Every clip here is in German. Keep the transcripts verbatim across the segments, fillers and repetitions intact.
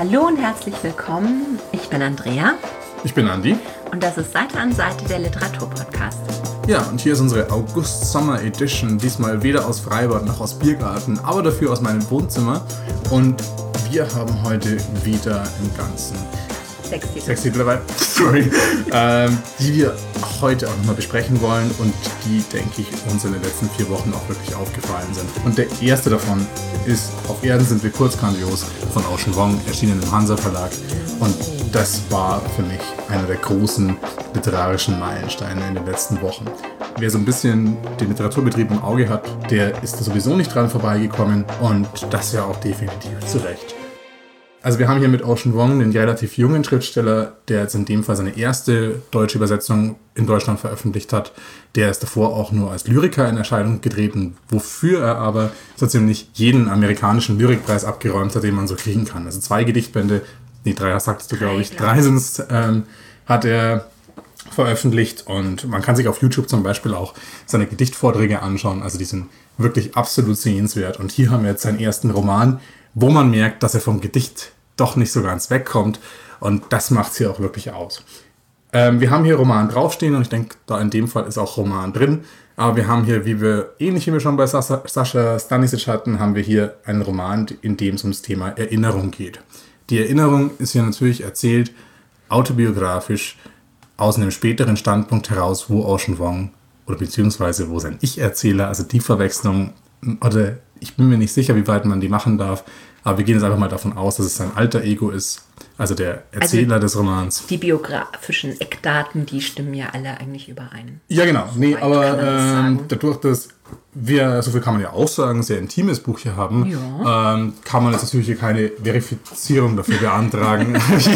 Hallo und herzlich willkommen. Ich bin Andrea. Ich bin Andi. Und das ist Seite an Seite der Literaturpodcast. Ja, und hier ist unsere August-Sommer-Edition. Diesmal weder aus Freibad noch aus Biergarten, aber dafür aus meinem Wohnzimmer. Und wir haben heute wieder im Ganzen Sechs Titel. Sechs Titel dabei, sorry, ähm, die wir heute auch nochmal besprechen wollen und die, denke ich, uns in den letzten vier Wochen auch wirklich aufgefallen sind. Und der erste davon ist Auf Erden sind wir kurz grandios von Ocean Vuong, erschienen im Hansa Verlag. Und das war für mich einer der großen literarischen Meilensteine in den letzten Wochen. Wer so ein bisschen den Literaturbetrieb im Auge hat, der ist da sowieso nicht dran vorbeigekommen und das ja auch definitiv zu Recht. Also wir haben hier mit Ocean Vuong den relativ jungen Schriftsteller, der jetzt in dem Fall seine erste deutsche Übersetzung in Deutschland veröffentlicht hat. Der ist davor auch nur als Lyriker in Erscheinung getreten, wofür er aber so ziemlich jeden amerikanischen Lyrikpreis abgeräumt hat, den man so kriegen kann. Also zwei Gedichtbände, nee, drei sagst du, glaube ich, drei sind es, ähm, hat er veröffentlicht und man kann sich auf YouTube zum Beispiel auch seine Gedichtvorträge anschauen. Also die sind wirklich absolut sehenswert. Und hier haben wir jetzt seinen ersten Roman, wo man merkt, dass er vom Gedicht doch nicht so ganz wegkommt. Und das macht es hier auch wirklich aus. Ähm, wir haben hier Roman draufstehen und ich denke, da in dem Fall ist auch Roman drin. Aber wir haben hier, wie wir, ähnlich wie wir schon bei Sascha, Sascha Stanisic hatten, haben wir hier einen Roman, in dem es ums Thema Erinnerung geht. Die Erinnerung ist hier natürlich erzählt, autobiografisch, aus einem späteren Standpunkt heraus, wo Ocean Vuong, oder beziehungsweise wo sein Ich-Erzähler, also die Verwechslung, oder ich bin mir nicht sicher, wie weit man die machen darf, aber wir gehen jetzt einfach mal davon aus, dass es sein alter Ego ist, also der Erzähler also des Romans. Die biografischen Eckdaten, die stimmen ja alle eigentlich überein. Ja, genau. Nee, aber ähm, dadurch, dass wir, so viel kann man ja auch sagen, ein sehr intimes Buch hier haben, ja. ähm, kann man jetzt natürlich hier keine Verifizierung dafür beantragen,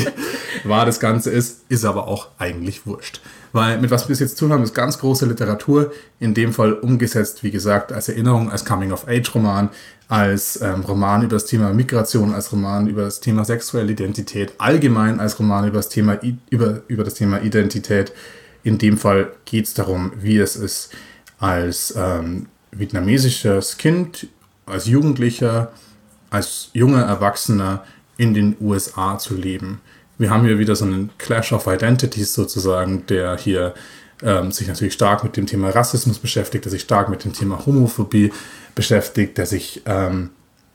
wie wahr das Ganze ist, ist aber auch eigentlich wurscht. Weil mit was wir bis jetzt zu tun haben, ist ganz große Literatur, in dem Fall umgesetzt, wie gesagt, als Erinnerung, als Coming-of-Age-Roman, als ähm, Roman über das Thema Migration, als Roman über das Thema sexuelle Identität, allgemein als Roman über das Thema, über, über das Thema Identität. In dem Fall geht es darum, wie es ist, als ähm, vietnamesisches Kind, als Jugendlicher, als junger Erwachsener in den U S A zu leben. Wir haben hier wieder so einen Clash of Identities sozusagen, der hier ähm, sich natürlich stark mit dem Thema Rassismus beschäftigt, der sich stark mit dem Thema Homophobie beschäftigt, der sich, ähm,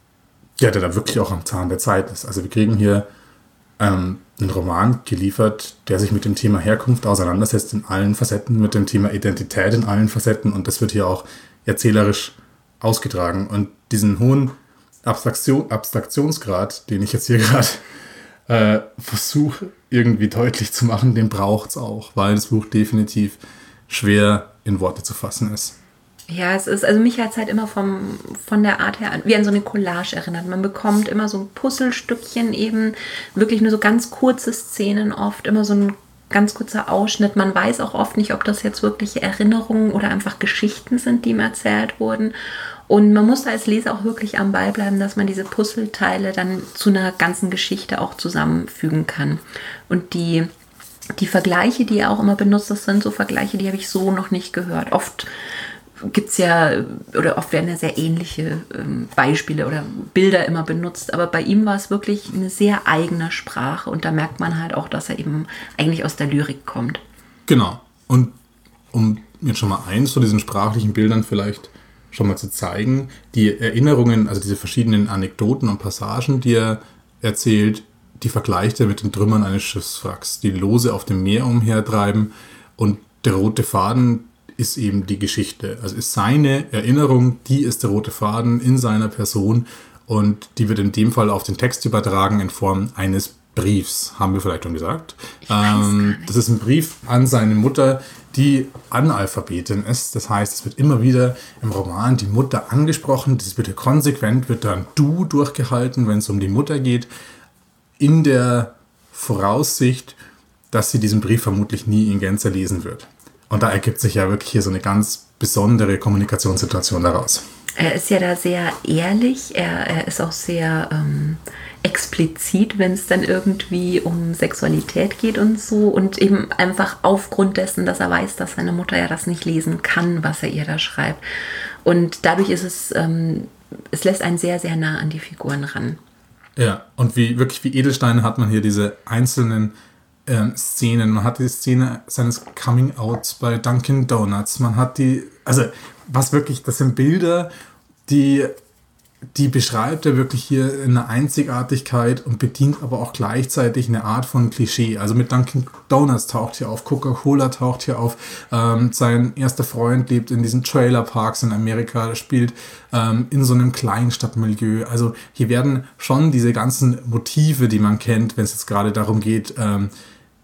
ja, der da wirklich auch am Zahn der Zeit ist. Also wir kriegen hier ähm, einen Roman geliefert, der sich mit dem Thema Herkunft auseinandersetzt in allen Facetten, mit dem Thema Identität in allen Facetten und das wird hier auch erzählerisch ausgetragen. Und diesen hohen Abstraktion, Abstraktionsgrad, den ich jetzt hier gerade äh, versuche irgendwie deutlich zu machen, den braucht es auch, weil das Buch definitiv schwer in Worte zu fassen ist. Ja, es ist, also mich hat es halt immer vom, von der Art her an, wie an so eine Collage erinnert. Man bekommt immer so ein Puzzlestückchen eben, wirklich nur so ganz kurze Szenen oft, immer so ein ganz kurzer Ausschnitt. Man weiß auch oft nicht, ob das jetzt wirklich Erinnerungen oder einfach Geschichten sind, die ihm erzählt wurden. Und man muss da als Leser auch wirklich am Ball bleiben, dass man diese Puzzleteile dann zu einer ganzen Geschichte auch zusammenfügen kann. Und die, die Vergleiche, die er auch immer benutzt, das sind so Vergleiche, die habe ich so noch nicht gehört. Oft gibt es ja, oder oft werden ja sehr ähnliche ähm, Beispiele oder Bilder immer benutzt, aber bei ihm war es wirklich eine sehr eigene Sprache und da merkt man halt auch, dass er eben eigentlich aus der Lyrik kommt. Genau. Und um jetzt schon mal eins von diesen sprachlichen Bildern vielleicht schon mal zu zeigen, die Erinnerungen, also diese verschiedenen Anekdoten und Passagen, die er erzählt, die vergleicht er mit den Trümmern eines Schiffswracks, die lose auf dem Meer umhertreiben und der rote Faden ist eben die Geschichte. Also ist seine Erinnerung, die ist der rote Faden in seiner Person und die wird in dem Fall auf den Text übertragen in Form eines Briefs, haben wir vielleicht schon gesagt. Ähm, das ist ein Brief an seine Mutter, die Analphabetin ist. Das heißt, es wird immer wieder im Roman die Mutter angesprochen. Das wird ja konsequent, wird dann Du durchgehalten, wenn es um die Mutter geht, in der Voraussicht, dass sie diesen Brief vermutlich nie in Gänze lesen wird. Und da ergibt sich ja wirklich hier so eine ganz besondere Kommunikationssituation daraus. Er ist ja da sehr ehrlich, er, er ist auch sehr ähm, explizit, wenn es dann irgendwie um Sexualität geht und so. Und eben einfach aufgrund dessen, dass er weiß, dass seine Mutter ja das nicht lesen kann, was er ihr da schreibt. Und dadurch ist es, ähm, es lässt einen sehr, sehr nah an die Figuren ran. Ja, und wie wirklich wie Edelsteine hat man hier diese einzelnen ähm, Szenen. Man hat die Szene seines Coming-Outs bei Dunkin' Donuts. Man hat die, also was wirklich, das sind Bilder, die, die beschreibt er wirklich hier in einer Einzigartigkeit und bedient aber auch gleichzeitig eine Art von Klischee. Also mit Dunkin' Donuts taucht hier auf, Coca-Cola taucht hier auf, ähm, sein erster Freund lebt in diesen Trailerparks in Amerika, spielt ähm, in so einem Kleinstadtmilieu. Also hier werden schon diese ganzen Motive, die man kennt, wenn es jetzt gerade darum geht, ähm,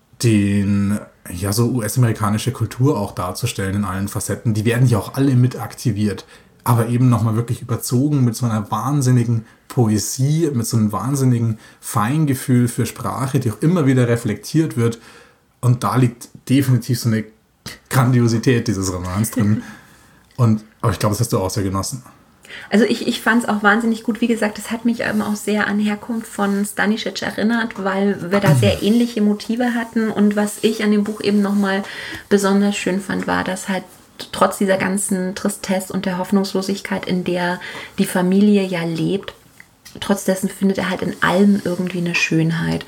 den, ja, so U S-amerikanische Kultur auch darzustellen in allen Facetten, die werden hier auch alle mit aktiviert. Aber eben nochmal wirklich überzogen mit so einer wahnsinnigen Poesie, mit so einem wahnsinnigen Feingefühl für Sprache, die auch immer wieder reflektiert wird. Und da liegt definitiv so eine Grandiosität dieses Romans drin. Und, aber ich glaube, das hast du auch sehr genossen. Also ich, ich fand es auch wahnsinnig gut. Wie gesagt, es hat mich ähm, auch sehr an Herkunft von Stanisic erinnert, weil wir da sehr ähnliche Motive hatten. Und was ich an dem Buch eben nochmal besonders schön fand, war, dass halt trotz dieser ganzen Tristesse und der Hoffnungslosigkeit, in der die Familie ja lebt, trotz dessen findet er halt in allem irgendwie eine Schönheit.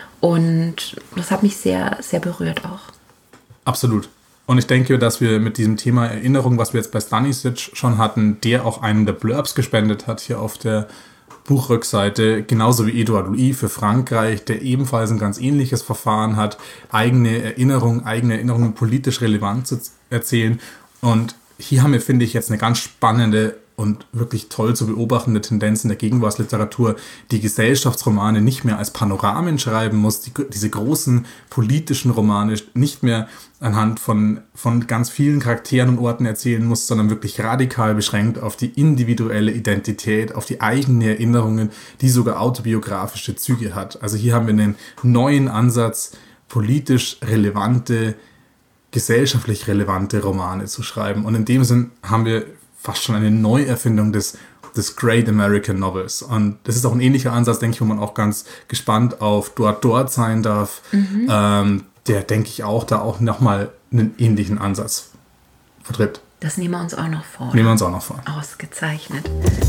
Und das hat mich sehr, sehr berührt auch. Absolut. Und ich denke, dass wir mit diesem Thema Erinnerung, was wir jetzt bei Stanisic schon hatten, der auch einen der Blurbs gespendet hat hier auf der Buchrückseite, genauso wie Edouard Louis für Frankreich, der ebenfalls ein ganz ähnliches Verfahren hat, eigene Erinnerungen, eigene Erinnerungen politisch relevant zu erzählen. Und hier haben wir, finde ich, jetzt eine ganz spannende und wirklich toll zu beobachtende Tendenz in der Gegenwartsliteratur, die Gesellschaftsromane nicht mehr als Panoramen schreiben muss, die, diese großen politischen Romane nicht mehr anhand von, von ganz vielen Charakteren und Orten erzählen muss, sondern wirklich radikal beschränkt auf die individuelle Identität, auf die eigenen Erinnerungen, die sogar autobiografische Züge hat. Also hier haben wir einen neuen Ansatz, politisch relevante, gesellschaftlich relevante Romane zu schreiben. Und in dem Sinn haben wir fast schon eine Neuerfindung des, des Great American Novels. Und das ist auch ein ähnlicher Ansatz, denke ich, wo man auch ganz gespannt auf Dort Dort sein darf. Mhm. Ähm, der, denke ich, auch da auch nochmal einen ähnlichen Ansatz vertritt. Das nehmen wir uns auch noch vor. Nehmen wir uns auch noch vor. Ausgezeichnet.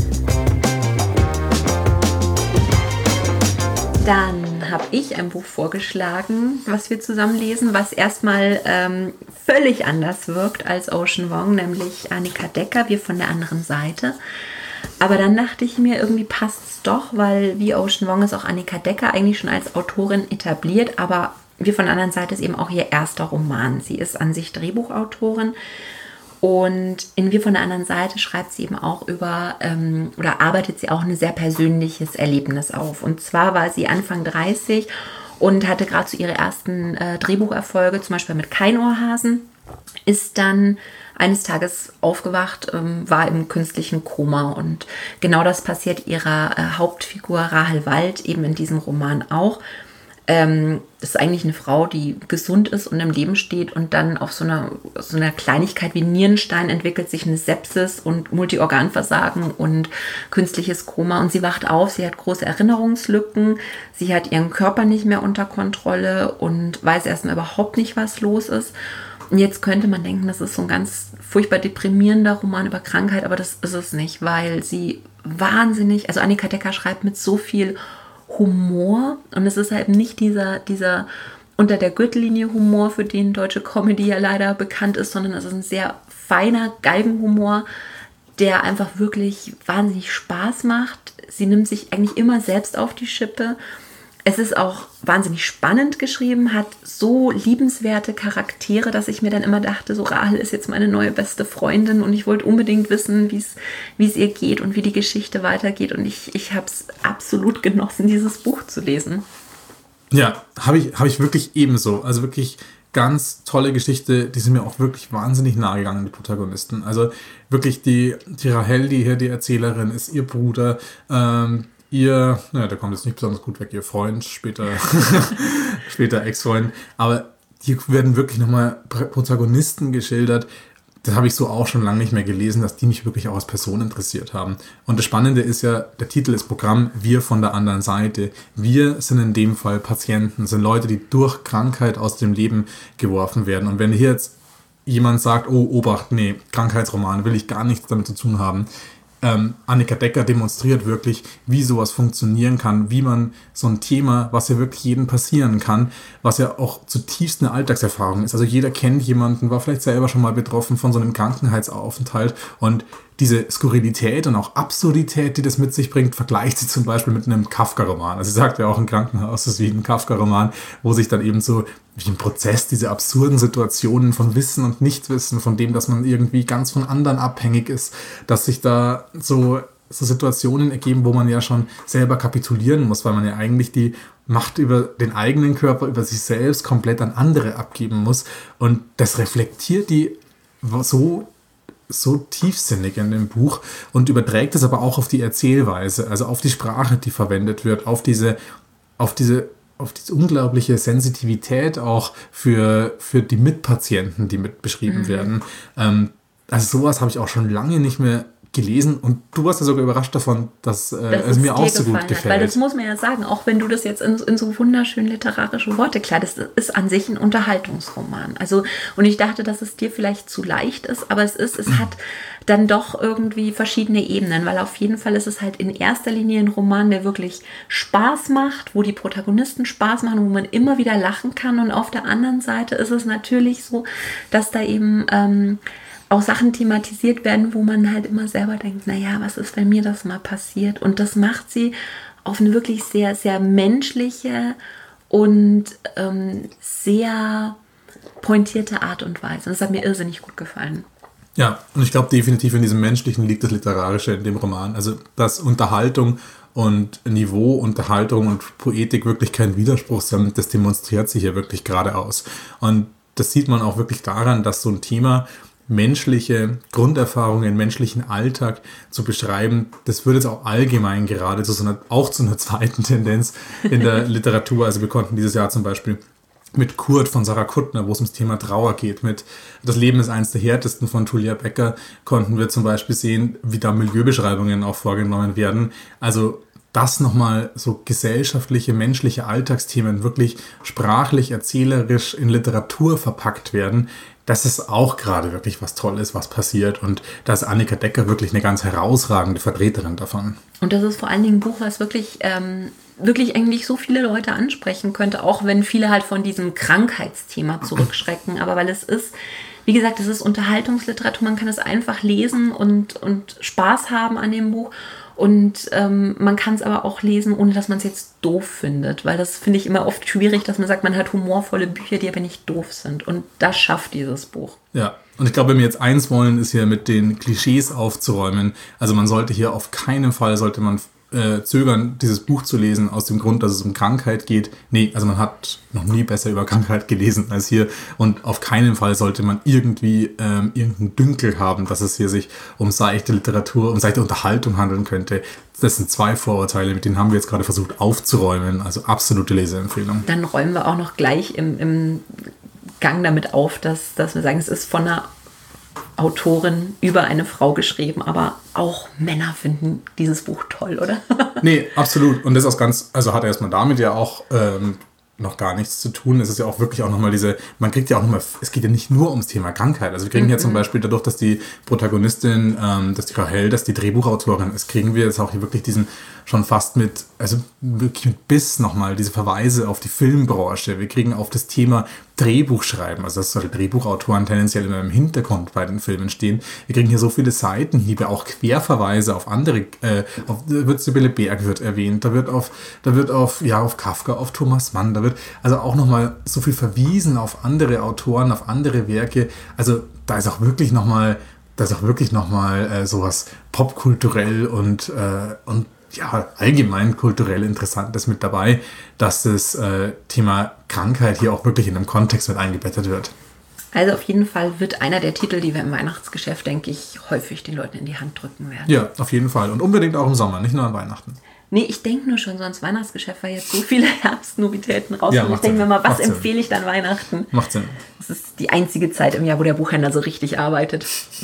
Dann habe ich ein Buch vorgeschlagen, was wir zusammen lesen, was erstmal ähm, völlig anders wirkt als Ocean Vuong, nämlich Annika Decker, Wir von der anderen Seite. Aber dann dachte ich mir, irgendwie passt es doch, weil wie Ocean Vuong ist auch Annika Decker eigentlich schon als Autorin etabliert, aber Wir von der anderen Seite ist eben auch ihr erster Roman. Sie ist an sich Drehbuchautorin. Und in Wir von der anderen Seite schreibt sie eben auch über, ähm, oder arbeitet sie auch ein sehr persönliches Erlebnis auf. Und zwar war sie Anfang dreißig und hatte gerade so ihre ersten äh, Drehbucherfolge, zum Beispiel mit Keinohrhasen, ist dann eines Tages aufgewacht, ähm, war im künstlichen Koma. Und genau das passiert ihrer äh, Hauptfigur Rahel Wald eben in diesem Roman auch. Ähm, das ist eigentlich eine Frau, die gesund ist und im Leben steht und dann auf so einer, so einer Kleinigkeit wie Nierenstein entwickelt sich eine Sepsis und Multiorganversagen und künstliches Koma und sie wacht auf, sie hat große Erinnerungslücken, sie hat ihren Körper nicht mehr unter Kontrolle und weiß erstmal überhaupt nicht, was los ist. Und jetzt könnte man denken, das ist so ein ganz furchtbar deprimierender Roman über Krankheit, aber das ist es nicht, weil sie wahnsinnig, also Annika Decker schreibt mit so viel Humor und es ist halt nicht dieser, dieser unter der Gürtellinie Humor, für den deutsche Comedy ja leider bekannt ist, sondern es ist ein sehr feiner Galgenhumor, der einfach wirklich wahnsinnig Spaß macht. Sie nimmt sich eigentlich immer selbst auf die Schippe. Es ist auch wahnsinnig spannend geschrieben, hat so liebenswerte Charaktere, dass ich mir dann immer dachte, so Rahel ist jetzt meine neue beste Freundin und ich wollte unbedingt wissen, wie es wie es ihr geht und wie die Geschichte weitergeht. Und ich, ich habe es absolut genossen, dieses Buch zu lesen. Ja, habe ich, hab ich wirklich ebenso. Also wirklich ganz tolle Geschichte, die sind mir auch wirklich wahnsinnig nahe gegangen, die Protagonisten. Also wirklich die, die Rahel, die hier die Erzählerin ist, ihr Bruder, ähm, ihr, naja, der kommt jetzt nicht besonders gut weg, ihr Freund, später, später Ex-Freund, aber hier werden wirklich nochmal Protagonisten geschildert, das habe ich so auch schon lange nicht mehr gelesen, dass die mich wirklich auch als Person interessiert haben. Und das Spannende ist ja, der Titel ist Programm, Wir von der anderen Seite. Wir sind in dem Fall Patienten, sind Leute, die durch Krankheit aus dem Leben geworfen werden. Und wenn hier jetzt jemand sagt, oh, Obacht, nee, Krankheitsroman, will ich gar nichts damit zu tun haben, ähm, Annika Decker demonstriert wirklich, wie sowas funktionieren kann, wie man so ein Thema, was ja wirklich jedem passieren kann, was ja auch zutiefst eine Alltagserfahrung ist. Also jeder kennt jemanden, war vielleicht selber schon mal betroffen von so einem Krankenhausaufenthalt und diese Skurrilität und auch Absurdität, die das mit sich bringt, vergleicht sie zum Beispiel mit einem Kafka-Roman. Also sie sagt ja auch, ein Krankenhaus ist wie ein Kafka-Roman, wo sich dann eben so wie im Prozess diese absurden Situationen von Wissen und Nichtwissen, von dem, dass man irgendwie ganz von anderen abhängig ist, dass sich da so, so Situationen ergeben, wo man ja schon selber kapitulieren muss, weil man ja eigentlich die Macht über den eigenen Körper, über sich selbst komplett an andere abgeben muss. Und das reflektiert die so so tiefsinnig in dem Buch und überträgt es aber auch auf die Erzählweise, also auf die Sprache, die verwendet wird, auf diese, auf diese, auf diese unglaubliche Sensitivität auch für, für die Mitpatienten, die mit beschrieben mhm. werden. Ähm, also sowas habe ich auch schon lange nicht mehr gelesen und du warst ja sogar überrascht davon, dass äh, das es mir auch so gut gefällt. Hat, weil das muss man ja sagen, auch wenn du das jetzt in, in so wunderschön literarische Worte kleidest, das ist an sich ein Unterhaltungsroman. Also, und ich dachte, dass es dir vielleicht zu leicht ist, aber es ist, es hat dann doch irgendwie verschiedene Ebenen, weil auf jeden Fall ist es halt in erster Linie ein Roman, der wirklich Spaß macht, wo die Protagonisten Spaß machen, wo man immer wieder lachen kann, und auf der anderen Seite ist es natürlich so, dass da eben ähm, auch Sachen thematisiert werden, wo man halt immer selber denkt, naja, was ist, wenn mir das mal passiert? Und das macht sie auf eine wirklich sehr, sehr menschliche und ähm, sehr pointierte Art und Weise. Und das hat mir irrsinnig gut gefallen. Ja, und ich glaube definitiv in diesem Menschlichen liegt das Literarische in dem Roman. Also, dass Unterhaltung und Niveau, Unterhaltung und Poetik wirklich kein Widerspruch sind, das demonstriert sich hier wirklich geradeaus. Und das sieht man auch wirklich daran, dass so ein Thema menschliche Grunderfahrungen, menschlichen Alltag zu beschreiben, das wird jetzt auch allgemein gerade zu so einer, auch zu einer zweiten Tendenz in der Literatur. Also wir konnten dieses Jahr zum Beispiel mit Kurt von Sarah Kuttner, wo es ums Thema Trauer geht, mit Das Leben ist eins der härtesten von Tulia Becker, konnten wir zum Beispiel sehen, wie da Milieubeschreibungen auch vorgenommen werden. Also dass nochmal so gesellschaftliche, menschliche Alltagsthemen wirklich sprachlich, erzählerisch in Literatur verpackt werden, das ist auch gerade wirklich was Tolles, was passiert. Und da ist Annika Decker wirklich eine ganz herausragende Vertreterin davon. Und das ist vor allen Dingen ein Buch, was wirklich, ähm, wirklich eigentlich so viele Leute ansprechen könnte, auch wenn viele halt von diesem Krankheitsthema zurückschrecken. Aber weil es ist, wie gesagt, es ist Unterhaltungsliteratur, man kann es einfach lesen und, und Spaß haben an dem Buch. Und ähm, man kann es aber auch lesen, ohne dass man es jetzt doof findet. Weil das finde ich immer oft schwierig, dass man sagt, man hat humorvolle Bücher, die aber nicht doof sind. Und das schafft dieses Buch. Ja, und ich glaube, wenn wir jetzt eins wollen, ist hier mit den Klischees aufzuräumen. Also man sollte hier auf keinen Fall, sollte man äh, zögern, dieses Buch zu lesen, aus dem Grund, dass es um Krankheit geht. Nee, also man hat noch nie besser über Krankheit gelesen als hier. Und auf keinen Fall sollte man irgendwie ähm, irgendeinen Dünkel haben, dass es hier sich um seichte Literatur, um seichte Unterhaltung handeln könnte. Das sind zwei Vorurteile, mit denen haben wir jetzt gerade versucht aufzuräumen. Also absolute Leseempfehlung. Dann räumen wir auch noch gleich im, im Gang damit auf, dass, dass wir sagen, es ist von einer Autorin über eine Frau geschrieben, aber auch Männer finden dieses Buch toll, oder? Nee, absolut. Und das ist auch ganz, also hat erstmal damit ja auch ähm, noch gar nichts zu tun. Es ist ja auch wirklich auch nochmal diese, man kriegt ja auch nochmal, es geht ja nicht nur ums Thema Krankheit. Also wir kriegen mhm. ja zum Beispiel dadurch, dass die Protagonistin, ähm, dass die Rahel, dass die Drehbuchautorin ist, kriegen wir jetzt auch hier wirklich diesen, schon fast mit, also wirklich mit Biss nochmal, diese Verweise auf die Filmbranche. Wir kriegen auf das Thema Drehbuchschreiben, also dass solche Drehbuchautoren tendenziell immer im Hintergrund bei den Filmen stehen. Wir kriegen hier so viele Seitenhiebe, auch Querverweise auf andere, äh, auf, da wird Sibylle Berg wird erwähnt, da wird auf, da wird auf, ja, auf Kafka, auf Thomas Mann, da wird also auch nochmal so viel verwiesen auf andere Autoren, auf andere Werke. Also da ist auch wirklich nochmal, da ist auch wirklich nochmal äh, sowas popkulturell und, äh, und ja, allgemein kulturell Interessantes mit dabei, dass das äh, Thema Krankheit hier auch wirklich in einem Kontext mit eingebettet wird. Also auf jeden Fall wird einer der Titel, die wir im Weihnachtsgeschäft, denke ich, häufig den Leuten in die Hand drücken werden. Ja, auf jeden Fall. Und unbedingt auch im Sommer, nicht nur an Weihnachten. Nee, ich denke nur schon, so ans Weihnachtsgeschäft, weil jetzt so viele Herbstnovitäten rauskommen. Ja, ich denke mir mal, was empfehle ich dann Weihnachten? Macht Sinn. Das ist die einzige Zeit im Jahr, wo der Buchhändler so richtig arbeitet.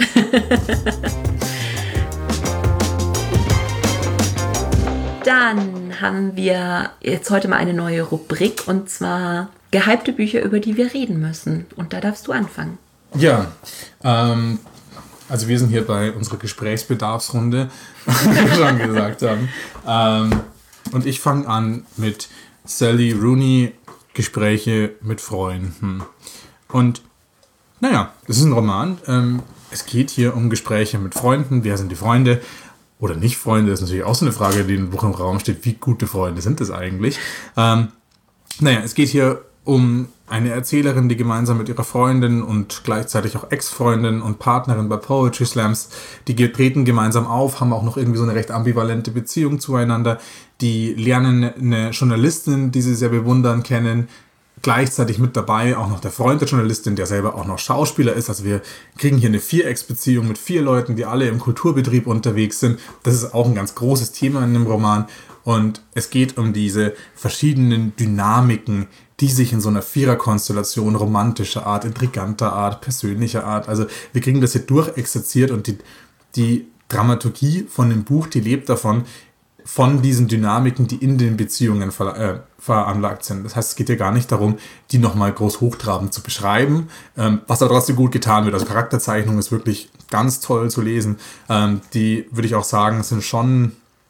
Dann haben wir jetzt heute mal eine neue Rubrik, und zwar gehypte Bücher, über die wir reden müssen. Und da darfst du anfangen. Ja, ähm, Also wir sind hier bei unserer Gesprächsbedarfsrunde, wie wir schon gesagt haben. Ähm, und ich fange an mit Sally Rooney, Gespräche mit Freunden. Und naja, das ist ein Roman. Ähm, es geht hier um Gespräche mit Freunden. Wer sind die Freunde? Oder nicht Freunde? Das ist natürlich auch so eine Frage, die im Buch im Raum steht. Wie gute Freunde sind das eigentlich? Ähm, naja, es geht hier um eine Erzählerin, die gemeinsam mit ihrer Freundin und gleichzeitig auch Ex-Freundin und Partnerin bei Poetry Slams, die treten gemeinsam auf, haben auch noch irgendwie so eine recht ambivalente Beziehung zueinander. Die lernen eine Journalistin, die sie sehr bewundern, kennen. Gleichzeitig mit dabei auch noch der Freund der Journalistin, der selber auch noch Schauspieler ist. Also wir kriegen hier eine Vierecksbeziehung mit vier Leuten, die alle im Kulturbetrieb unterwegs sind. Das ist auch ein ganz großes Thema in dem Roman. Und es geht um diese verschiedenen Dynamiken, die sich in so einer Viererkonstellation romantischer Art, intriganter Art, persönlicher Art, also wir kriegen das hier durchexerziert und die, die Dramaturgie von dem Buch, die lebt davon, von diesen Dynamiken, die in den Beziehungen ver, äh, veranlagt sind. Das heißt, es geht ja gar nicht darum, die nochmal groß hochtrabend zu beschreiben, ähm, was aber trotzdem gut getan wird. Also Charakterzeichnung ist wirklich ganz toll zu lesen. Ähm, die, würde ich auch sagen, sind schon,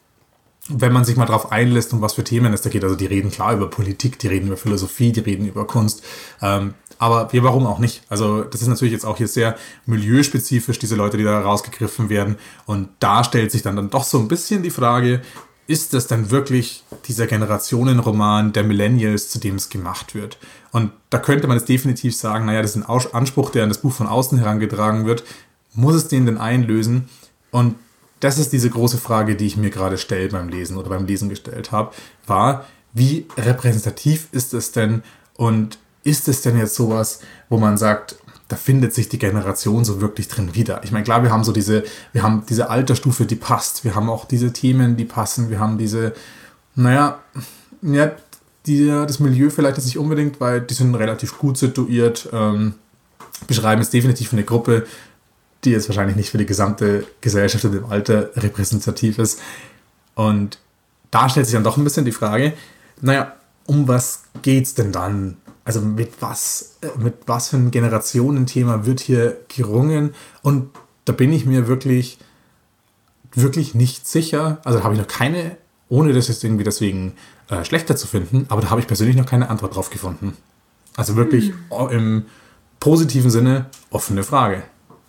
wenn man sich mal drauf einlässt, um was für Themen es da geht. Also die reden klar über Politik, die reden über Philosophie, die reden über Kunst. Ähm, aber wir, warum auch nicht? Also das ist natürlich jetzt auch hier sehr milieuspezifisch, diese Leute, die da rausgegriffen werden. Und da stellt sich dann, dann doch so ein bisschen die Frage, ist das dann wirklich dieser Generationenroman der Millennials, zu dem es gemacht wird? Und da könnte man jetzt definitiv sagen, naja, das ist ein Anspruch, der an das Buch von außen herangetragen wird. Muss es den denn einlösen? Und das ist diese große Frage, die ich mir gerade stelle beim Lesen oder beim Lesen gestellt habe, war, wie repräsentativ ist es denn und ist es denn jetzt sowas, wo man sagt, da findet sich die Generation so wirklich drin wieder? Ich meine, klar, wir haben so diese, wir haben diese Altersstufe, die passt, wir haben auch diese Themen, die passen, wir haben diese, naja, ja, die, das Milieu vielleicht jetzt nicht unbedingt, weil die sind relativ gut situiert, ähm, beschreiben es definitiv eine Gruppe, die jetzt wahrscheinlich nicht für die gesamte Gesellschaft in dem Alter repräsentativ ist. Und da stellt sich dann doch ein bisschen die Frage, naja, um was geht's denn dann? Also mit was, mit was für ein Generationenthema wird hier gerungen? Und da bin ich mir wirklich, wirklich nicht sicher. Also da habe ich noch keine, ohne das jetzt irgendwie deswegen äh, schlechter zu finden, aber da habe ich persönlich noch keine Antwort drauf gefunden. Also wirklich hm. im positiven Sinne offene Frage.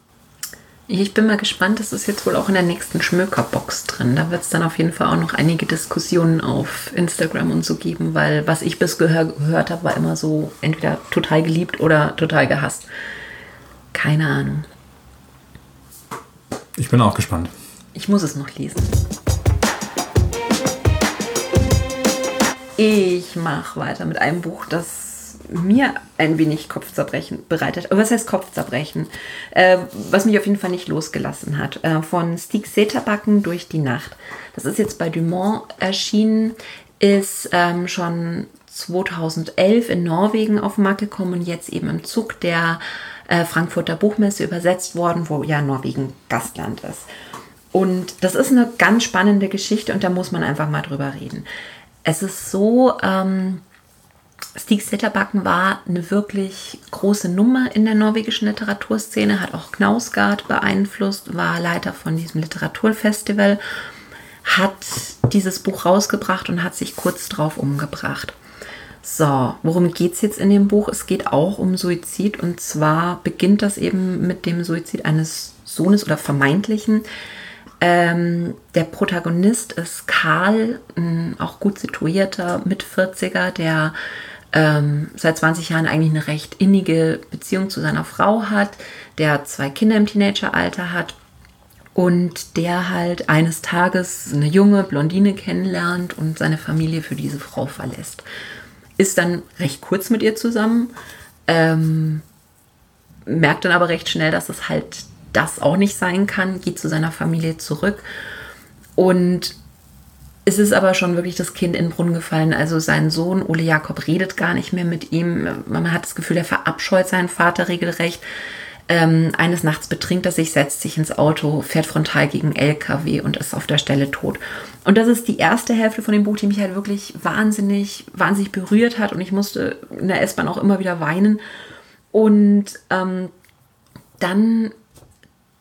Ich bin mal gespannt, das ist jetzt wohl auch in der nächsten Schmökerbox drin. Da wird es dann auf jeden Fall auch noch einige Diskussionen auf Instagram und so geben, weil was ich bis gehör, gehört habe, war immer so entweder total geliebt oder total gehasst. Keine Ahnung. Ich bin auch gespannt. Ich muss es noch lesen. Ich mache weiter mit einem Buch, das mir ein wenig Kopfzerbrechen bereitet. Aber was heißt Kopfzerbrechen? Äh, was mich auf jeden Fall nicht losgelassen hat. Äh, von Stig Seterbacken, Durch die Nacht. Das ist jetzt bei Dumont erschienen, ist ähm, schon zweitausendelf in Norwegen auf den Markt gekommen und jetzt eben im Zug der äh, Frankfurter Buchmesse übersetzt worden, wo ja Norwegen Gastland ist. Und das ist eine ganz spannende Geschichte und da muss man einfach mal drüber reden. Es ist so, ähm, Stig Seterbacken war eine wirklich große Nummer in der norwegischen Literaturszene, hat auch Knausgard beeinflusst, war Leiter von diesem Literaturfestival, hat dieses Buch rausgebracht und hat sich kurz drauf umgebracht. So, worum geht es jetzt in dem Buch? Es geht auch um Suizid und zwar beginnt das eben mit dem Suizid eines Sohnes oder vermeintlichen. Ähm, der Protagonist ist Karl, ein auch gut situierter Mitvierziger, der ähm, seit zwanzig Jahren eigentlich eine recht innige Beziehung zu seiner Frau hat, der zwei Kinder im Teenageralter hat und der halt eines Tages eine junge Blondine kennenlernt und seine Familie für diese Frau verlässt. Ist dann recht kurz mit ihr zusammen, ähm, merkt dann aber recht schnell, dass es halt das auch nicht sein kann, geht zu seiner Familie zurück und es ist aber schon wirklich das Kind in den Brunnen gefallen. Also sein Sohn Ole Jakob redet gar nicht mehr mit ihm. Man hat das Gefühl, er verabscheut seinen Vater regelrecht. Ähm, eines Nachts betrinkt er sich, setzt sich ins Auto, fährt frontal gegen L K W und ist auf der Stelle tot. Und das ist die erste Hälfte von dem Buch, die mich halt wirklich wahnsinnig, wahnsinnig berührt hat. Und ich musste in der S-Bahn auch immer wieder weinen. Und ähm, dann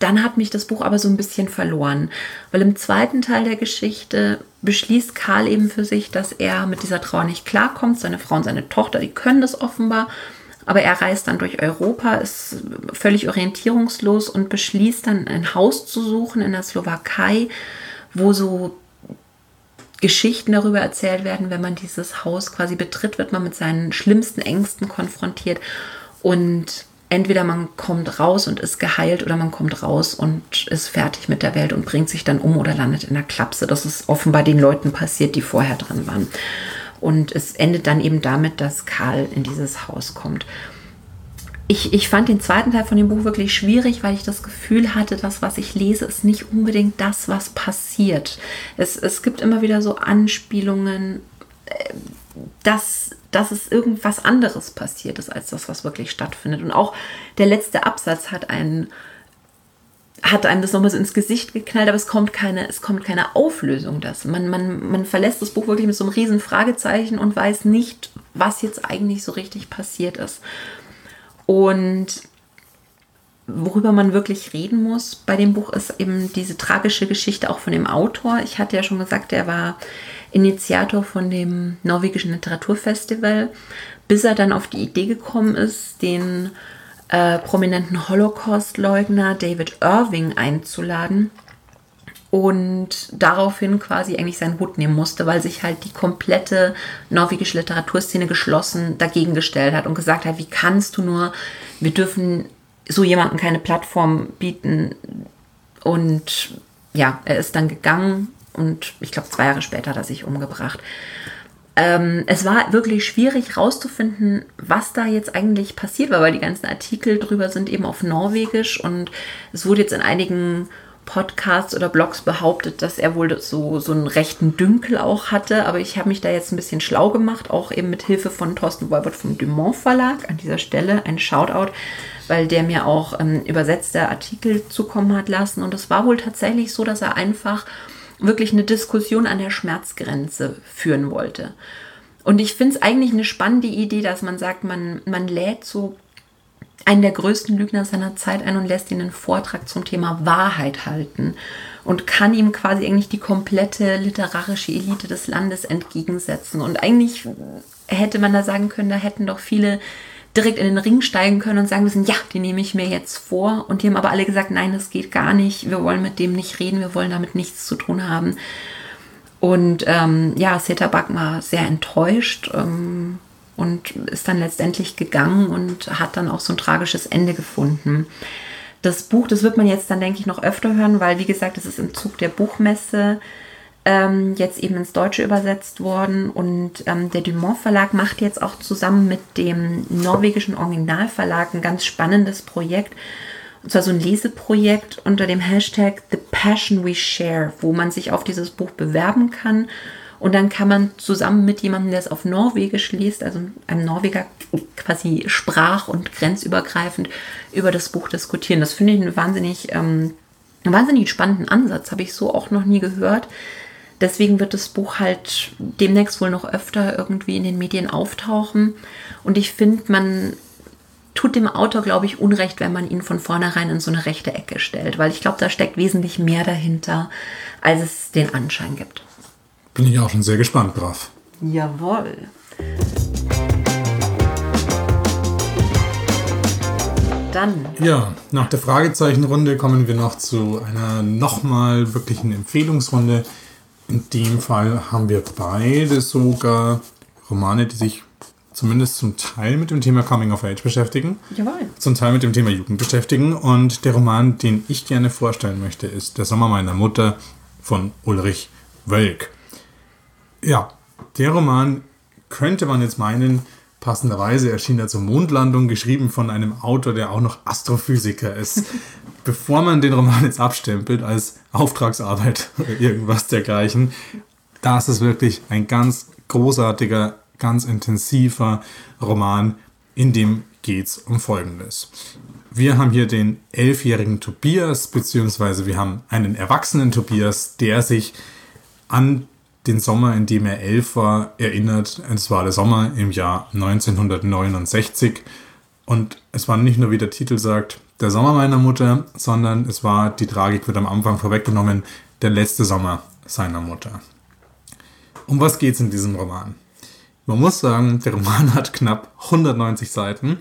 dann hat mich das Buch aber so ein bisschen verloren, weil im zweiten Teil der Geschichte beschließt Karl eben für sich, dass er mit dieser Trauer nicht klarkommt. Seine Frau und seine Tochter, die können das offenbar, aber er reist dann durch Europa, ist völlig orientierungslos und beschließt dann ein Haus zu suchen in der Slowakei, wo so Geschichten darüber erzählt werden, wenn man dieses Haus quasi betritt, wird man mit seinen schlimmsten Ängsten konfrontiert und entweder man kommt raus und ist geheilt oder man kommt raus und ist fertig mit der Welt und bringt sich dann um oder landet in der Klapse. Das ist offenbar den Leuten passiert, die vorher drin waren. Und es endet dann eben damit, dass Karl in dieses Haus kommt. Ich, ich fand den zweiten Teil von dem Buch wirklich schwierig, weil ich das Gefühl hatte, das, was ich lese, ist nicht unbedingt das, was passiert. Es, es gibt immer wieder so Anspielungen, dass, dass es irgendwas anderes passiert ist, als das, was wirklich stattfindet. Und auch der letzte Absatz hat einen, hat einem das nochmal so ins Gesicht geknallt, aber es kommt keine, es kommt keine Auflösung. Das. Man, man, man verlässt das Buch wirklich mit so einem riesen Fragezeichen und weiß nicht, was jetzt eigentlich so richtig passiert ist. Und worüber man wirklich reden muss bei dem Buch ist eben diese tragische Geschichte auch von dem Autor. Ich hatte ja schon gesagt, er war Initiator von dem norwegischen Literaturfestival, bis er dann auf die Idee gekommen ist, den äh, prominenten Holocaust-Leugner David Irving einzuladen und daraufhin quasi eigentlich seinen Hut nehmen musste, weil sich halt die komplette norwegische Literaturszene geschlossen dagegen gestellt hat und gesagt hat, wie kannst du nur, wir dürfen so jemandem keine Plattform bieten. Und ja, er ist dann gegangen und ich glaube, zwei Jahre später hat er sich umgebracht. Ähm, es war wirklich schwierig rauszufinden, was da jetzt eigentlich passiert war, weil die ganzen Artikel drüber sind eben auf Norwegisch und es wurde jetzt in einigen Podcasts oder Blogs behauptet, dass er wohl so, so einen rechten Dünkel auch hatte, aber ich habe mich da jetzt ein bisschen schlau gemacht, auch eben mit Hilfe von Thorsten Wolbert vom Dumont Verlag. An dieser Stelle ein Shoutout, weil der mir auch ähm, übersetzte Artikel zukommen hat lassen und es war wohl tatsächlich so, dass er einfach wirklich eine Diskussion an der Schmerzgrenze führen wollte. Und ich finde es eigentlich eine spannende Idee, dass man sagt, man, man lädt so einen der größten Lügner seiner Zeit ein und lässt ihn einen Vortrag zum Thema Wahrheit halten und kann ihm quasi eigentlich die komplette literarische Elite des Landes entgegensetzen. Und eigentlich hätte man da sagen können, da hätten doch viele direkt in den Ring steigen können und sagen müssen, ja, die nehme ich mir jetzt vor. Und die haben aber alle gesagt, nein, das geht gar nicht. Wir wollen mit dem nicht reden, wir wollen damit nichts zu tun haben. Und ähm, ja, Setterback war sehr enttäuscht ähm, und ist dann letztendlich gegangen und hat dann auch so ein tragisches Ende gefunden. Das Buch, das wird man jetzt dann, denke ich, noch öfter hören, weil, wie gesagt, es ist im Zug der Buchmesse ähm, jetzt eben ins Deutsche übersetzt worden und ähm, der Dumont Verlag macht jetzt auch zusammen mit dem norwegischen Originalverlag ein ganz spannendes Projekt, und zwar so ein Leseprojekt unter dem Hashtag The Passion We Share, wo man sich auf dieses Buch bewerben kann. Und dann kann man zusammen mit jemandem, der es auf Norwegisch liest, also einem Norweger quasi sprach- und grenzübergreifend über das Buch diskutieren. Das finde ich einen wahnsinnig, ähm, einen wahnsinnig spannenden Ansatz, habe ich so auch noch nie gehört. Deswegen wird das Buch halt demnächst wohl noch öfter irgendwie in den Medien auftauchen. Und ich finde, man tut dem Autor, glaube ich, Unrecht, wenn man ihn von vornherein in so eine rechte Ecke stellt. Weil ich glaube, da steckt wesentlich mehr dahinter, als es den Anschein gibt. Bin ich auch schon sehr gespannt drauf. Jawohl. Dann. Ja, nach der Fragezeichenrunde kommen wir noch zu einer nochmal wirklichen Empfehlungsrunde. In dem Fall haben wir beide sogar Romane, die sich zumindest zum Teil mit dem Thema Coming of Age beschäftigen. Jawohl. Zum Teil mit dem Thema Jugend beschäftigen. Und der Roman, den ich gerne vorstellen möchte, ist Der Sommer meiner Mutter von Ulrich Wölk. Ja, der Roman könnte man jetzt meinen, passenderweise erschien er zur Mondlandung, geschrieben von einem Autor, der auch noch Astrophysiker ist. Bevor man den Roman jetzt abstempelt als Auftragsarbeit oder irgendwas dergleichen, das ist wirklich ein ganz großartiger, ganz intensiver Roman, in dem geht es um Folgendes. Wir haben hier den elfjährigen Tobias, beziehungsweise wir haben einen erwachsenen Tobias, der sich an den Sommer, in dem er elf war, erinnert. Es war der Sommer im Jahr neunzehnhundertneunundsechzig Und es war nicht nur, wie der Titel sagt, der Sommer meiner Mutter, sondern es war, die Tragik wird am Anfang vorweggenommen, der letzte Sommer seiner Mutter. Um was geht es in diesem Roman? Man muss sagen, der Roman hat knapp hundertneunzig Seiten.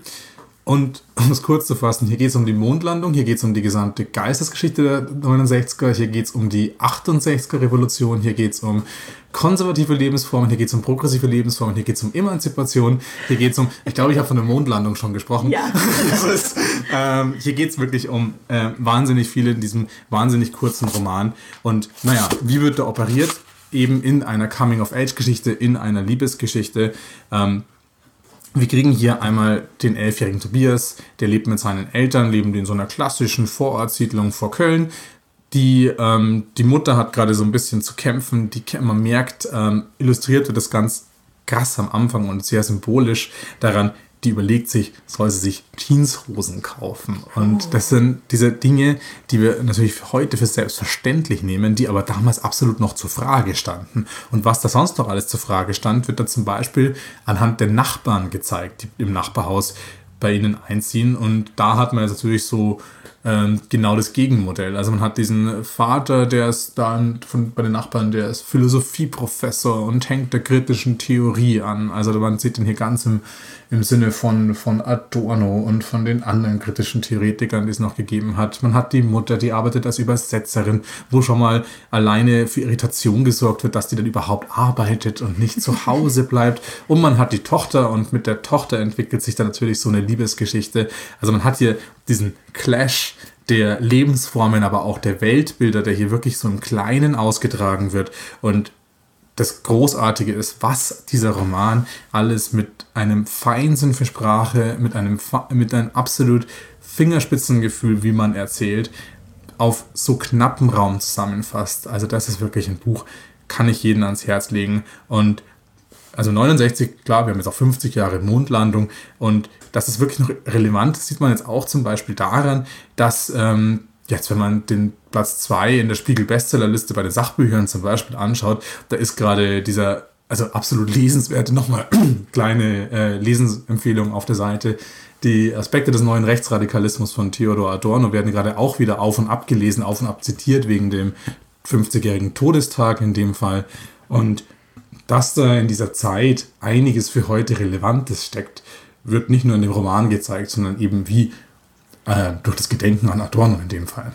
Und um es kurz zu fassen, hier geht es um die Mondlandung, hier geht es um die gesamte Geistesgeschichte der neunundsechziger, hier geht es um die achtundsechziger-Revolution, hier geht es um konservative Lebensformen, hier geht es um progressive Lebensformen, hier geht es um Emanzipation, hier geht es um, ich glaube, ich habe von der Mondlandung schon gesprochen. Ja. Das ist, ähm, hier geht es wirklich um äh, wahnsinnig viele in diesem wahnsinnig kurzen Roman. Und naja, wie wird da operiert? Eben in einer Coming-of-Age-Geschichte, in einer Liebesgeschichte. Ähm, Wir kriegen hier einmal den elfjährigen Tobias, der lebt mit seinen Eltern, leben in so einer klassischen Vorortsiedlung vor Köln. Die, ähm, die Mutter hat gerade so ein bisschen zu kämpfen, die, man merkt, ähm, illustriert wird das ganz krass am Anfang und sehr symbolisch daran, die überlegt sich, soll sie sich Jeanshosen kaufen. Und oh. das sind diese Dinge, die wir natürlich heute für selbstverständlich nehmen, die aber damals absolut noch zur Frage standen. Und was da sonst noch alles zur Frage stand, wird da zum Beispiel anhand der Nachbarn gezeigt, die im Nachbarhaus bei ihnen einziehen. Und da hat man jetzt natürlich so ähm, genau das Gegenmodell. Also man hat diesen Vater, der ist dann von, bei den Nachbarn, der ist Philosophieprofessor und hängt der kritischen Theorie an. Also man sieht den hier ganz im, im Sinne von, von Adorno und von den anderen kritischen Theoretikern, die es noch gegeben hat. Man hat die Mutter, die arbeitet als Übersetzerin, wo schon mal alleine für Irritation gesorgt wird, dass die dann überhaupt arbeitet und nicht zu Hause bleibt. Und man hat die Tochter und mit der Tochter entwickelt sich dann natürlich so eine Liebesgeschichte. Also man hat hier diesen Clash der Lebensformen, aber auch der Weltbilder, der hier wirklich so im Kleinen ausgetragen wird. Und das Großartige ist, was dieser Roman alles mit einem Feinsinn für Sprache, mit einem, mit einem absolut Fingerspitzengefühl, wie man erzählt, auf so knappem Raum zusammenfasst. Also das ist wirklich ein Buch, kann ich jedem ans Herz legen. Und also neunundsechzig, klar, wir haben jetzt auch fünfzig Jahre Mondlandung und das ist wirklich noch relevant. Das sieht man jetzt auch zum Beispiel daran, dass ähm, jetzt, wenn man den Platz zwei in der Spiegel-Bestsellerliste bei den Sachbüchern zum Beispiel anschaut, da ist gerade dieser, also absolut lesenswerte, nochmal kleine äh, Lesensempfehlung auf der Seite. Die Aspekte des neuen Rechtsradikalismus von Theodor Adorno werden gerade auch wieder auf und ab gelesen, auf und ab zitiert, wegen dem fünfzigjährigen Todestag in dem Fall. Und dass da in dieser Zeit einiges für heute Relevantes steckt, wird nicht nur in dem Roman gezeigt, sondern eben wie äh, durch das Gedenken an Adorno in dem Fall.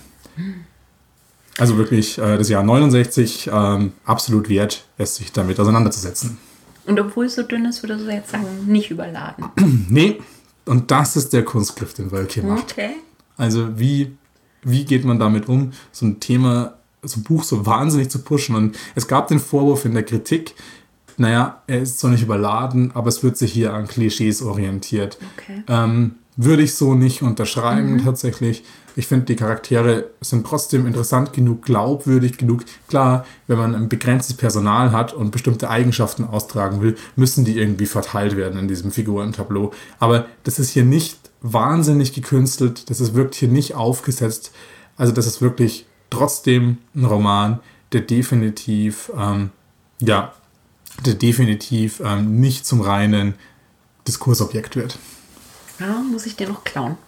Also wirklich äh, das Jahr neunundsechzig äh, absolut wert, es sich damit auseinanderzusetzen. Und obwohl es so dünn ist, würdest du jetzt sagen, nicht überladen. Nee, und das ist der Kunstgriff, den Wölkje macht. Okay. Also wie, wie geht man damit um, so ein Thema, so ein Buch so wahnsinnig zu pushen? Und es gab den Vorwurf in der Kritik, naja, er ist zwar nicht überladen, aber es wird sich hier an Klischees orientiert. Okay. Ähm, würde ich so nicht unterschreiben, mhm. tatsächlich. Ich finde, die Charaktere sind trotzdem interessant genug, glaubwürdig genug. Klar, wenn man ein begrenztes Personal hat und bestimmte Eigenschaften austragen will, müssen die irgendwie verteilt werden in diesem Figurentableau. Aber das ist hier nicht wahnsinnig gekünstelt, das ist, wirkt hier nicht aufgesetzt. Also das ist wirklich trotzdem ein Roman, der definitiv, ähm, ja, der definitiv ähm, nicht zum reinen Diskursobjekt wird. Ja, muss ich dir noch klauen.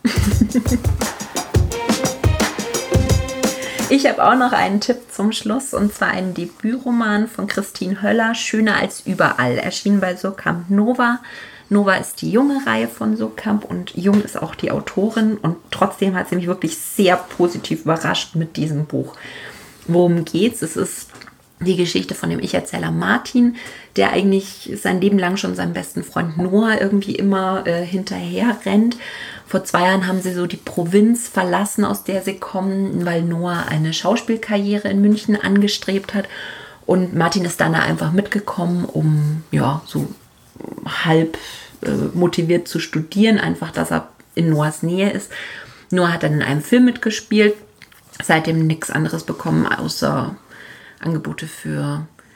Ich habe auch noch einen Tipp zum Schluss, und zwar einen Debütroman von Christine Höller, Schöner als überall, erschienen bei Surkamp Nova. Nova ist die junge Reihe von Surkamp und Jung ist auch die Autorin, und trotzdem hat sie mich wirklich sehr positiv überrascht mit diesem Buch. Worum geht's? Es ist die Geschichte von dem Ich-Erzähler Martin, der eigentlich sein Leben lang schon seinem besten Freund Noah irgendwie immer äh, hinterher rennt. Vor zwei Jahren haben sie so die Provinz verlassen, aus der sie kommen, weil Noah eine Schauspielkarriere in München angestrebt hat. Und Martin ist dann da einfach mitgekommen, um ja so halb äh, motiviert zu studieren, einfach, dass er in Noahs Nähe ist. Noah hat dann in einem Film mitgespielt, seitdem nichts anderes bekommen, außer Angebote für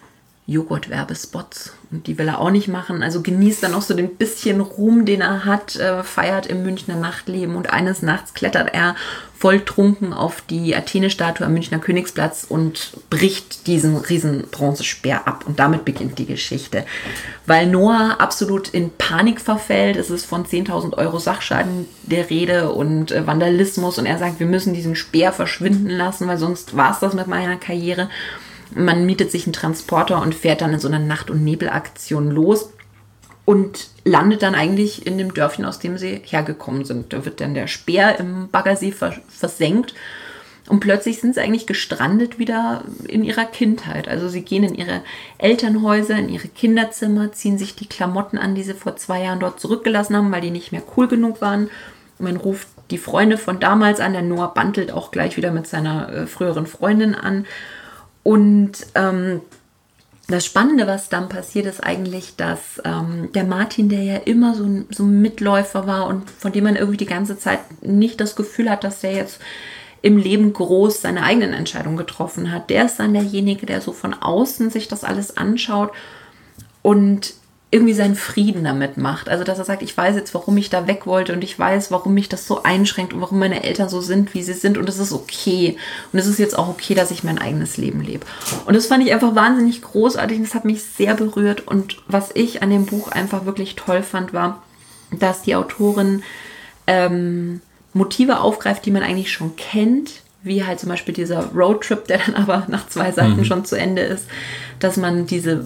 Joghurt-Werbespots. Und die will er auch nicht machen. Also genießt dann auch so den bisschen Ruhm, den er hat, äh, feiert im Münchner Nachtleben. Und eines Nachts klettert er volltrunken auf die Athene-Statue am Münchner Königsplatz und bricht diesen riesen Bronzespeer ab. Und damit beginnt die Geschichte. Weil Noah absolut in Panik verfällt. Es ist von zehntausend Euro Sachschaden der Rede und äh, Vandalismus. Und er sagt, wir müssen diesen Speer verschwinden lassen, weil sonst war es das mit meiner Karriere. Man mietet sich einen Transporter und fährt dann in so einer Nacht- und Nebelaktion los und landet dann eigentlich in dem Dörfchen, aus dem sie hergekommen sind. Da wird dann der Speer im Baggersee versenkt und plötzlich sind sie eigentlich gestrandet wieder in ihrer Kindheit. Also sie gehen in ihre Elternhäuser, in ihre Kinderzimmer, ziehen sich die Klamotten an, die sie vor zwei Jahren dort zurückgelassen haben, weil die nicht mehr cool genug waren. Und man ruft die Freunde von damals an. Der Noah bantelt auch gleich wieder mit seiner äh, früheren Freundin an. Und ähm, das Spannende, was dann passiert, ist eigentlich, dass ähm, der Martin, der ja immer so ein, so ein Mitläufer war und von dem man irgendwie die ganze Zeit nicht das Gefühl hat, dass der jetzt im Leben groß seine eigenen Entscheidungen getroffen hat, der ist dann derjenige, der so von außen sich das alles anschaut und irgendwie seinen Frieden damit macht. Also, dass er sagt, ich weiß jetzt, warum ich da weg wollte und ich weiß, warum mich das so einschränkt und warum meine Eltern so sind, wie sie sind und es ist okay. Und es ist jetzt auch okay, dass ich mein eigenes Leben lebe. Und das fand ich einfach wahnsinnig großartig und das hat mich sehr berührt. Und was ich an dem Buch einfach wirklich toll fand, war, dass die Autorin ähm, Motive aufgreift, die man eigentlich schon kennt, wie halt zum Beispiel dieser Roadtrip, der dann aber nach zwei Seiten mhm. schon zu Ende ist, dass man diese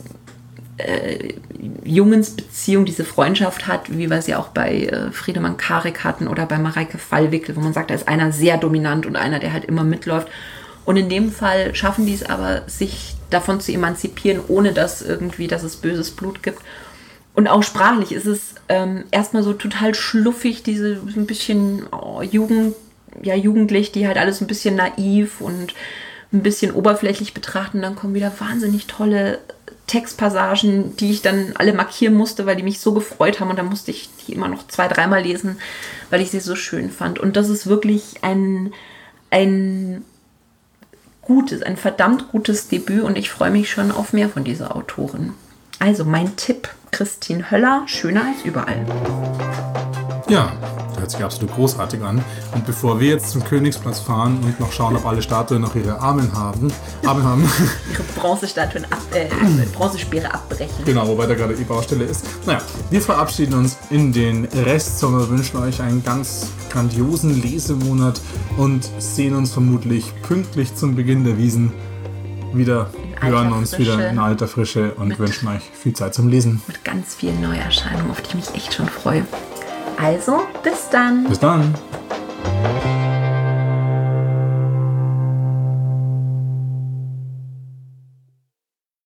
Äh, Jungensbeziehung, diese Freundschaft hat, wie wir sie auch bei äh, Friedemann Karik hatten oder bei Mareike Fallwickel, wo man sagt, da ist einer sehr dominant und einer, der halt immer mitläuft. Und in dem Fall schaffen die es aber, sich davon zu emanzipieren, ohne dass irgendwie, dass es böses Blut gibt. Und auch sprachlich ist es ähm, erstmal so total schluffig, diese so ein bisschen oh, Jugend, ja, jugendlich, die halt alles ein bisschen naiv und ein bisschen oberflächlich betrachten. Dann kommen wieder wahnsinnig tolle Textpassagen, die ich dann alle markieren musste, weil die mich so gefreut haben und dann musste ich die immer noch zwei, dreimal lesen, weil ich sie so schön fand. Und das ist wirklich ein, ein gutes, ein verdammt gutes Debüt und ich freue mich schon auf mehr von dieser Autorin. Also mein Tipp, Christine Höller, schöner als überall. Ja, hört sich absolut großartig an. Und bevor wir jetzt zum Königsplatz fahren und noch schauen, ob alle Statuen noch ihre Arme haben, Arme haben. ihre Bronzestatuen, ab, äh, Bronzespeere abbrechen. Genau, wobei da gerade die Baustelle ist. Naja, wir verabschieden uns in den Restsommer, wünschen euch einen ganz grandiosen Lesemonat und sehen uns vermutlich pünktlich zum Beginn der Wiesn wieder, hören uns Frische, wieder in alter Frische und wünschen euch viel Zeit zum Lesen. Mit ganz vielen Neuerscheinungen, auf die ich mich echt schon freue. Also, bis dann. Bis dann.